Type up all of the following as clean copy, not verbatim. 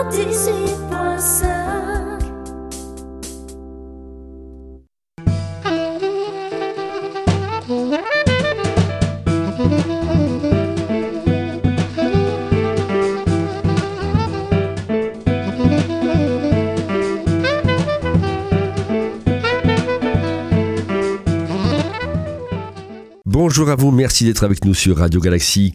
98.5. Bonjour à vous, merci d'être avec nous sur Radio Galaxie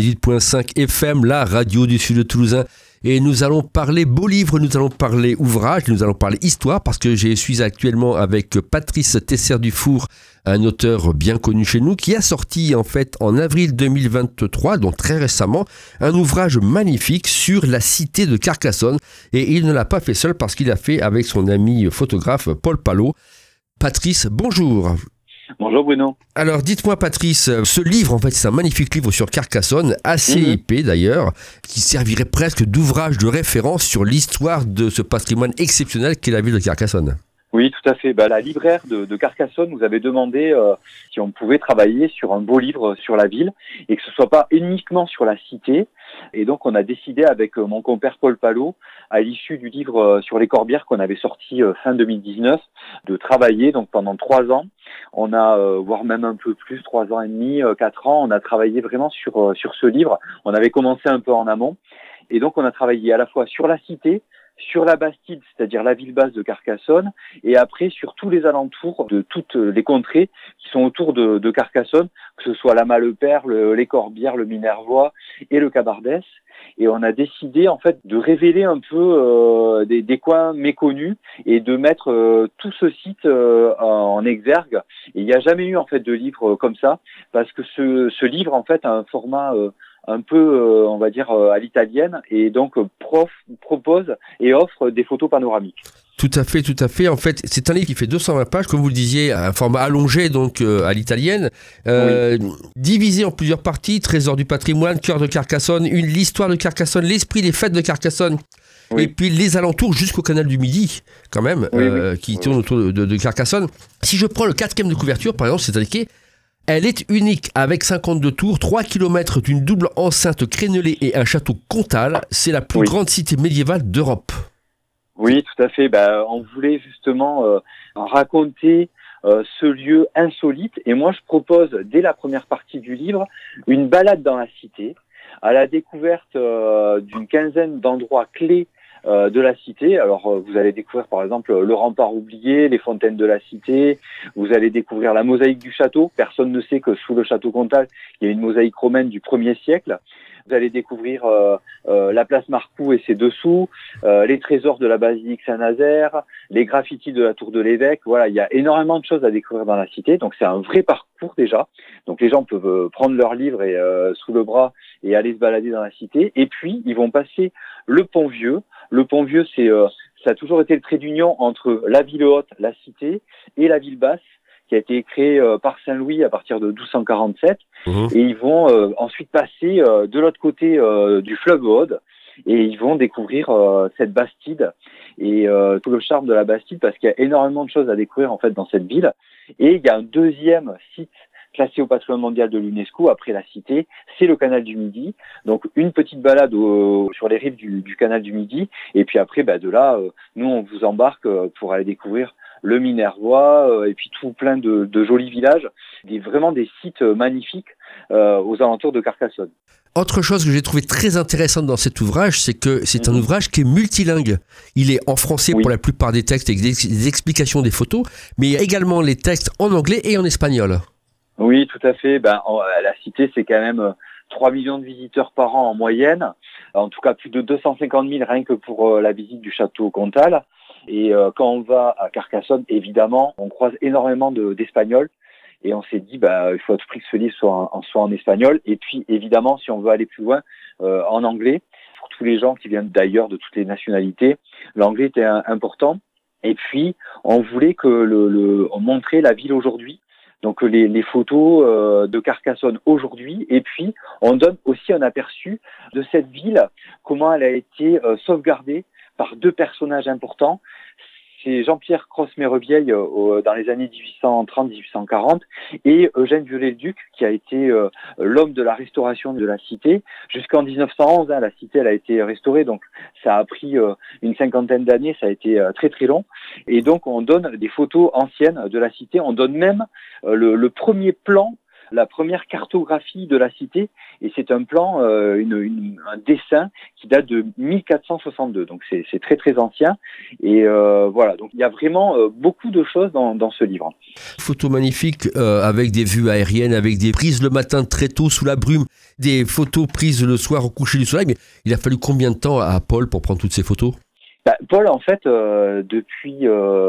98.5 FM, la radio du sud de Toulousain. Et nous allons parler beaux livres, nous allons parler ouvrages, nous allons parler histoire, parce que je suis actuellement avec Patrice Tesser-Dufour, un auteur bien connu chez nous, qui a sorti en fait en avril 2023, donc très récemment, un ouvrage magnifique sur la cité de Carcassonne. Et il ne l'a pas fait seul parce qu'il l'a fait avec son ami photographe Paul Palot. Patrice, bonjour. Bonjour Bruno. Alors dites-moi Patrice, ce livre en fait c'est un magnifique livre sur Carcassonne, assez épais d'ailleurs, qui servirait presque d'ouvrage de référence sur l'histoire de ce patrimoine exceptionnel qu'est la ville de Carcassonne. Oui, tout à fait. La libraire de Carcassonne nous avait demandé si on pouvait travailler sur un beau livre sur la ville et que ce soit pas uniquement sur la cité. Et donc, on a décidé avec mon compère Paul Palot, à l'issue du livre sur les Corbières qu'on avait sorti fin 2019, de travailler donc pendant 3 ans. On a, voire même un peu plus, 3 ans et demi, 4 ans, on a travaillé vraiment sur ce livre. On avait commencé un peu en amont. Et donc, on a travaillé à la fois sur la cité, sur la Bastide, c'est-à-dire la ville basse de Carcassonne, et après sur tous les alentours de toutes les contrées qui sont autour de Carcassonne, que ce soit la Malepère, les Corbières, le Minervois et le Cabardès. Et on a décidé en fait de révéler un peu des coins méconnus et de mettre tout ce site en exergue. Et il n'y a jamais eu en fait de livre comme ça, parce que ce livre en fait a un format un peu, on va dire, à l'italienne, et donc propose et offre des photos panoramiques. Tout à fait, tout à fait. En fait, c'est un livre qui fait 220 pages, comme vous le disiez, un format allongé, donc à l'italienne, divisé en plusieurs parties, trésor du patrimoine, cœur de Carcassonne, l'histoire de Carcassonne, l'esprit des fêtes de Carcassonne, et puis les alentours jusqu'au canal du Midi, quand même, qui tourne autour de Carcassonne. Si je prends le 4e de couverture, par exemple, c'est indiqué: elle est unique avec 52 tours, 3 km d'une double enceinte crénelée et un château comtal. C'est la plus grande cité médiévale d'Europe. Oui, tout à fait. On voulait justement raconter ce lieu insolite. Et moi, je propose, dès la première partie du livre, une balade dans la cité, à la découverte d'une quinzaine d'endroits clés de la cité. Alors, vous allez découvrir par exemple le rempart oublié, les fontaines de la cité. Vous allez découvrir la mosaïque du château. Personne ne sait que sous le château comtal, il y a une mosaïque romaine du 1er siècle. Vous allez découvrir la place Marcoux et ses dessous, les trésors de la basilique Saint-Nazaire, les graffitis de la tour de l'évêque. Voilà, il y a énormément de choses à découvrir dans la cité. Donc c'est un vrai parcours déjà. Donc les gens peuvent prendre leur livre et sous le bras et aller se balader dans la cité. Et puis ils vont passer le Pont Vieux. Le Pont Vieux, ça a toujours été le trait d'union entre la ville haute, la cité, et la ville basse, qui a été créé par Saint-Louis à partir de 1247. Et ils vont ensuite passer de l'autre côté du fleuve Aude, et ils vont découvrir cette Bastide et tout le charme de la Bastide, parce qu'il y a énormément de choses à découvrir en fait dans cette ville. Et il y a un deuxième site classé au patrimoine mondial de l'UNESCO après la cité, c'est le canal du Midi. Donc une petite balade sur les rives du canal du Midi, et puis après de là, nous on vous embarque pour aller découvrir le Minervois, et puis tout plein de jolis villages, vraiment des sites magnifiques aux alentours de Carcassonne. Autre chose que j'ai trouvé très intéressante dans cet ouvrage, c'est que c'est un ouvrage qui est multilingue. Il est en français pour la plupart des textes avec des explications des photos, mais il y a également les textes en anglais et en espagnol. Oui, tout à fait. La cité, c'est quand même 3 millions de visiteurs par an en moyenne. En tout cas, plus de 250 000 rien que pour la visite du château comtal. Et quand on va à Carcassonne, évidemment, on croise énormément d'Espagnols. Et on s'est dit, il faut à tout prix que ce livre soit en espagnol. Et puis, évidemment, si on veut aller plus loin, en anglais. Pour tous les gens qui viennent d'ailleurs, de toutes les nationalités, l'anglais était important. Et puis, on voulait on montrait la ville aujourd'hui. Donc les photos de Carcassonne aujourd'hui, et puis on donne aussi un aperçu de cette ville, comment elle a été sauvegardée par 2 personnages importants. c'est Jean-Pierre Cros-Mérevielle dans les années 1830-1840 et Eugène Viollet-le-Duc qui a été l'homme de la restauration de la cité jusqu'en 1911. La cité elle a été restaurée, donc ça a pris une cinquantaine d'années, ça a été très très long. Et donc on donne des photos anciennes de la cité, on donne même le premier plan, la première cartographie de la cité, et c'est un plan, un dessin qui date de 1462, donc c'est très très ancien, et voilà, donc il y a vraiment beaucoup de choses dans ce livre. Photos magnifiques avec des vues aériennes, avec des prises le matin très tôt sous la brume, des photos prises le soir au coucher du soleil, mais il a fallu combien de temps à Paul pour prendre toutes ces photos ? Paul, en fait, depuis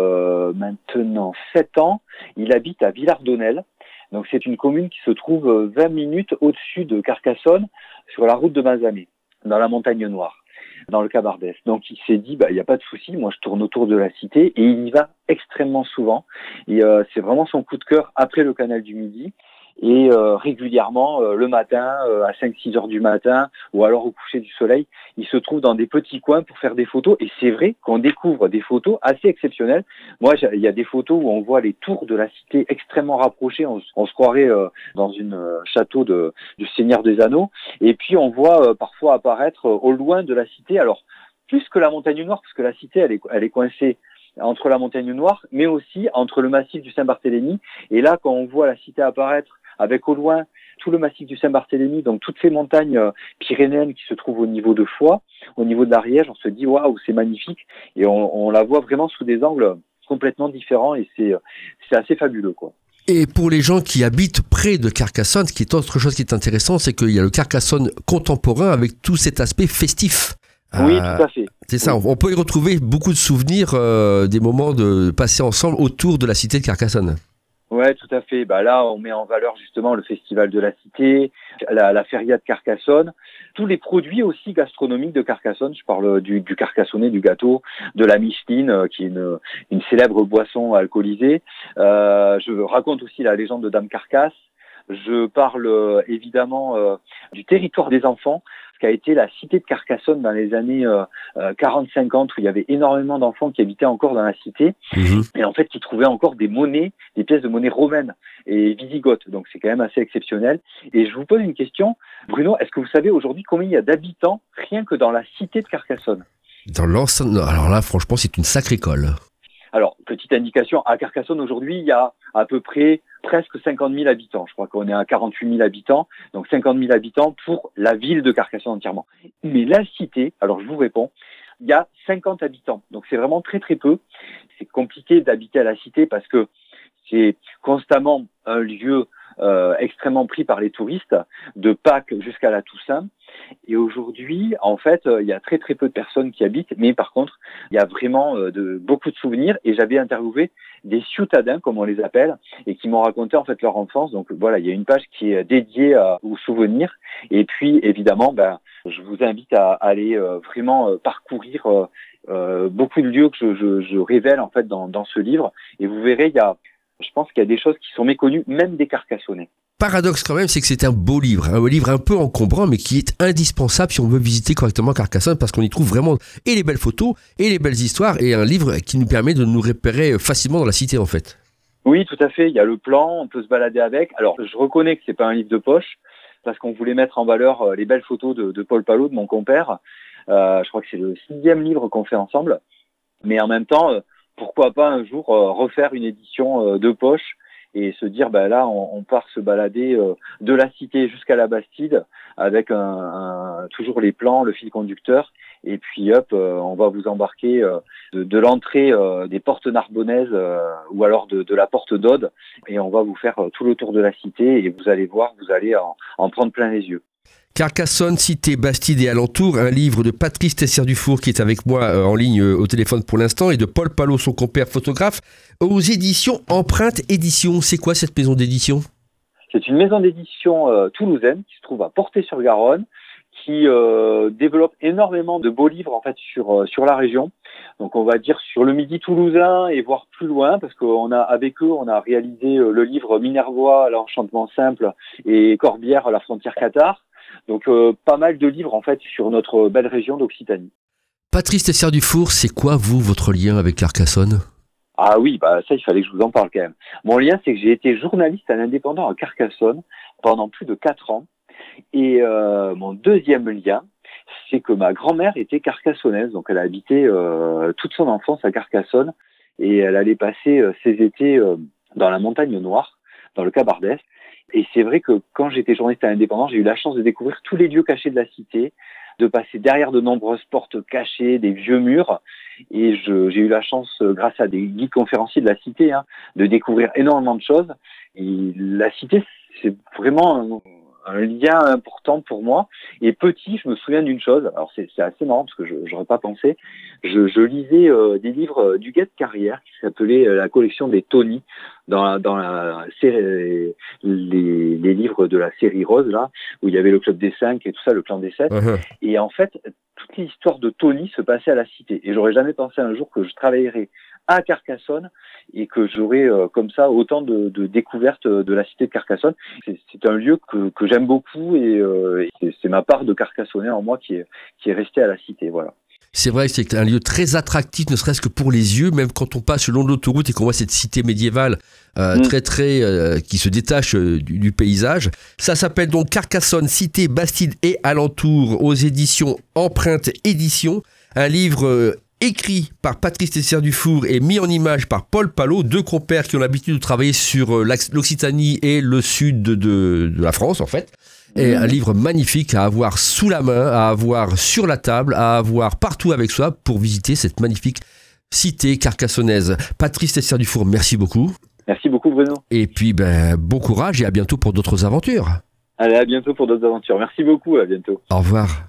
maintenant 7 ans, il habite à Villardonnel. Donc c'est une commune qui se trouve 20 minutes au-dessus de Carcassonne, sur la route de Mazamet, dans la montagne Noire, dans le Cabardès. Donc il s'est dit, il n'y a pas de souci, moi je tourne autour de la cité, et il y va extrêmement souvent. Et c'est vraiment son coup de cœur après le canal du Midi. Et régulièrement, le matin, à 5-6 heures du matin, ou alors au coucher du soleil, il se trouve dans des petits coins pour faire des photos. Et c'est vrai qu'on découvre des photos assez exceptionnelles. Moi, il y a des photos où on voit les tours de la cité extrêmement rapprochées. On se croirait dans une château du Seigneur des Anneaux. Et puis, on voit parfois apparaître au loin de la cité, alors plus que la montagne Noire, parce que la cité, elle est coincée entre la montagne Noire, mais aussi entre le massif du Saint-Barthélemy. Et là, quand on voit la cité apparaître avec au loin tout le massif du Saint-Barthélemy, donc toutes ces montagnes pyrénéennes qui se trouvent au niveau de Foix, au niveau de l'Ariège, on se dit waouh, c'est magnifique, et on la voit vraiment sous des angles complètement différents, et c'est assez fabuleux, quoi. Et pour les gens qui habitent près de Carcassonne, ce qui est autre chose qui est intéressant, c'est qu'il y a le Carcassonne contemporain avec tout cet aspect festif. Oui, tout à fait. C'est ça, oui. on peut y retrouver beaucoup de souvenirs des moments de passer ensemble autour de la cité de Carcassonne. Ouais, tout à fait. Là, on met en valeur justement le festival de la cité, la feria de Carcassonne, tous les produits aussi gastronomiques de Carcassonne. Je parle du carcassonnet, du gâteau, de la micheline, qui est une célèbre boisson alcoolisée. Je raconte aussi la légende de Dame Carcasse. Je parle évidemment du territoire des enfants, ce qu'a été la cité de Carcassonne dans les années 40-50, où il y avait énormément d'enfants qui habitaient encore dans la cité, et en fait qui trouvaient encore des monnaies, des pièces de monnaie romaines et visigothes. Donc c'est quand même assez exceptionnel. Et je vous pose une question, Bruno, est-ce que vous savez aujourd'hui combien il y a d'habitants rien que dans la cité de Carcassonne ? Dans l'ensemble, alors là, franchement, c'est une sacrée colle. Alors, petite indication, à Carcassonne aujourd'hui, il y a à peu près presque 50 000 habitants. Je crois qu'on est à 48 000 habitants, donc 50 000 habitants pour la ville de Carcassonne entièrement. Mais la cité, alors je vous réponds, il y a 50 habitants, donc c'est vraiment très très peu. C'est compliqué d'habiter à la cité parce que c'est constamment un lieu extrêmement pris par les touristes, de Pâques jusqu'à la Toussaint. Et aujourd'hui, en fait, il y a très très peu de personnes qui habitent, mais par contre, il y a vraiment beaucoup de souvenirs. Et j'avais interviewé des ciutadins, comme on les appelle, et qui m'ont raconté en fait leur enfance. Donc voilà, il y a une page qui est dédiée aux souvenirs. Et puis évidemment, je vous invite à aller vraiment parcourir beaucoup de lieux que je révèle en fait dans ce livre. Et vous verrez, je pense qu'il y a des choses qui sont méconnues, même des Carcassonnais. Paradoxe quand même, c'est que c'est un beau livre un peu encombrant, mais qui est indispensable si on veut visiter correctement Carcassonne, parce qu'on y trouve vraiment et les belles photos, et les belles histoires, et un livre qui nous permet de nous repérer facilement dans la cité en fait. Oui, tout à fait, il y a le plan, on peut se balader avec. Alors, je reconnais que c'est pas un livre de poche, parce qu'on voulait mettre en valeur les belles photos de Paul Palot, de mon compère. Je crois que c'est le 6e livre qu'on fait ensemble. Mais en même temps, pourquoi pas un jour refaire une édition de poche et se dire, là, on part se balader de la cité jusqu'à la Bastide avec toujours les plans, le fil conducteur. Et puis, hop, on va vous embarquer de l'entrée des portes narbonnaises ou alors de la porte d'Aude. Et on va vous faire tout le tour de la cité et vous allez voir, vous allez en prendre plein les yeux. Carcassonne, cité, Bastide et alentour, un livre de Patrice Tessier-Dufour qui est avec moi en ligne au téléphone pour l'instant, et de Paul Palot, son compère photographe, aux éditions Empreinte Édition. C'est quoi cette maison d'édition ? C'est une maison d'édition toulousaine qui se trouve à Portet-sur-Garonne, qui développe énormément de beaux livres en fait sur la région. Donc on va dire sur le Midi toulousain et voire plus loin, parce qu'avec eux on a réalisé le livre Minervois, l'enchantement simple, et Corbière, la frontière cathare. Donc pas mal de livres en fait sur notre belle région d'Occitanie. Patrice Tessier-Dufour, c'est quoi, votre lien avec Carcassonne ? Ah oui, ça, il fallait que je vous en parle quand même. Mon lien, c'est que j'ai été journaliste à l'Indépendant à Carcassonne pendant plus de 4 ans. Et mon deuxième lien, c'est que ma grand-mère était carcassonnaise. Donc, elle a habité toute son enfance à Carcassonne. Et elle allait passer ses étés dans la montagne noire, dans le Cabardès. Et c'est vrai que quand j'étais journaliste à l'Indépendant, j'ai eu la chance de découvrir tous les lieux cachés de la cité, de passer derrière de nombreuses portes cachées, des vieux murs. Et j'ai eu la chance, grâce à des guides conférenciers de la cité, de découvrir énormément de choses. Et la cité, c'est vraiment un lien important pour moi. Et petit, je me souviens d'une chose. Alors c'est assez marrant parce que j'aurais pas pensé. Je lisais des livres d'Huguette Carrière qui s'appelait la collection des Tony dans la série, les livres de la série Rose là, où il y avait le club des 5 et tout ça, le clan des 7. Uh-huh. Et en fait, toute l'histoire de Tony se passait à la cité. Et j'aurais jamais pensé un jour que je travaillerais à Carcassonne et que j'aurais comme ça autant de découvertes de la cité de Carcassonne. C'est un lieu que j'aime beaucoup et c'est ma part de Carcassonnais en moi qui est restée à la cité, voilà. C'est vrai que c'est un lieu très attractif, ne serait-ce que pour les yeux, même quand on passe le long de l'autoroute et qu'on voit cette cité médiévale qui se détache du paysage. Ça s'appelle donc Carcassonne, Cité, Bastide et alentours aux éditions Empreinte Édition. Un livre écrit par Patrice Tessier-Dufour et mis en image par Paul Palot, 2 compères qui ont l'habitude de travailler sur l'Occitanie et le sud de la France en fait. Et un livre magnifique à avoir sous la main, à avoir sur la table, à avoir partout avec soi pour visiter cette magnifique cité carcassonnaise. Patrice Tessier-Dufour, merci beaucoup. Merci beaucoup Bruno. Et puis bon courage et à bientôt pour d'autres aventures. Allez, à bientôt pour d'autres aventures. Merci beaucoup, à bientôt. Au revoir.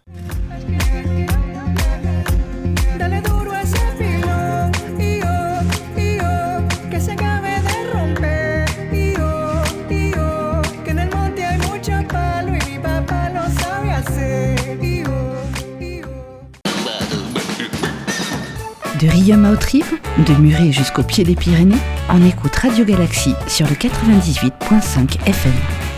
De Riom à Haute-Rive, de Muret jusqu'au pied des Pyrénées, on écoute Radio Galaxie sur le 98.5 FM.